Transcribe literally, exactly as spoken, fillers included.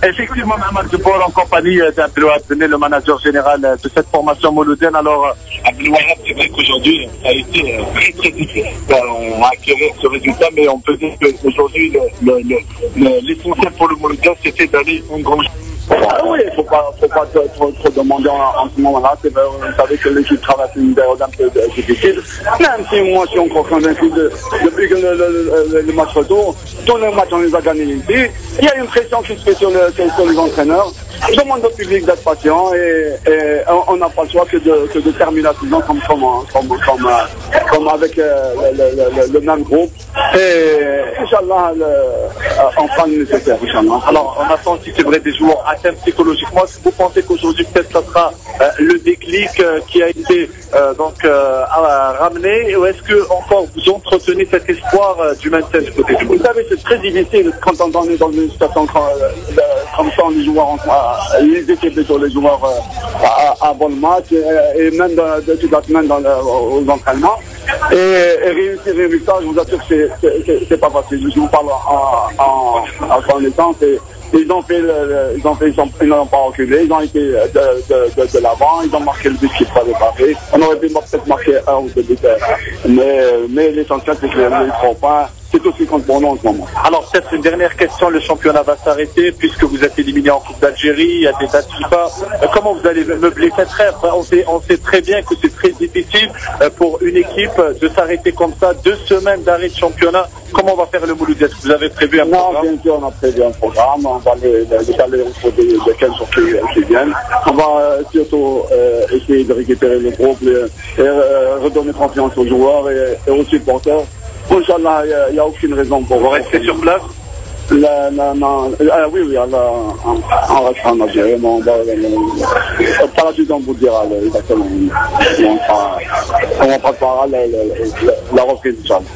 Effectivement, Mohamed Debour en compagnie d'Abdelouad Bené, le manager général de cette formation mouloudienne. Alors, Abdelouad, c'est vrai qu'aujourd'hui, ça a été très très difficile. On a acquérir ce résultat, mais on peut dire qu'aujourd'hui, l'essentiel pour le Mouloudien, c'était d'aller en grand. Ah oui, il ne faut pas, faut pas trop, trop, trop demander en, en ce moment-là. Vous savez que l'équipe traverse une période un peu difficile. Même si moi, je suis encore convaincu de, depuis que le, le, le, le match retour, tous les matchs, on les a gagnés ici. Il y a une pression qui se fait sur, le, sur les entraîneurs. Je demande au public d'être patient et, et on n'a pas le choix que de, que de terminer la saison comme, comme, comme, comme, comme avec euh, le, le, le même groupe. Et Inch'Allah, on fera le nécessaire, Inch'Allah. Alors, on a senti, c'est vrai, des joueurs atteints psychologiquement. Est-ce que vous pensez qu'aujourd'hui, peut-être, ça sera euh, le déclic euh, qui a été euh, donc euh, ramené, ou est-ce que encore vous entretenez cet espoir euh, du maintien du côté du Vous savez, c'est très difficile quand on est dans une situation comme, comme ça, les joueurs, les équipes plutôt, les joueurs euh, avant le match et, et même de, de toute la semaine dans le, aux entraînements. Et, et réussir les résultats, je vous assure que c'est pas facile. Je vous parle en, en, en connaissance. Et, ils ont fait, le, ils ont fait, ils n'ont pas reculé, ils ont été de, de, de, de l'avant, ils ont marqué le but qu'il fallait marquer. On aurait pu peut-être marquer un ou deux buts, mais, mais l'essentiel c'est que les trois points, c'est tout ce qui compte pour nous en ce moment. Alors peut-être une dernière question, le championnat va s'arrêter puisque vous êtes éliminé en Coupe d'Algérie, il y a des dates FIFA. Euh, comment vous allez meubler cette rêve? on sait, on sait très bien que c'est très difficile euh, pour une équipe de s'arrêter comme ça, deux semaines d'arrêt de championnat. Comment on va faire le Mouloudien? Est-ce que vous avez prévu un non, programme? Non, bien sûr, on a prévu un programme. On va les décaler au cours des quinze jours qui, qui viennent. On va euh, surtout euh, essayer de récupérer le groupe et, et euh, redonner confiance aux joueurs et, et aux supporters. Inch'Allah, il n'y a, a aucune raison pour... Vous restez sur place? La, la, la, ah, oui, oui, Allah, on restera en Algérie, mais on va... Par la suite, on vous dira exactement. On, on, on préparera la, la, la, la reprise, Inch'Allah.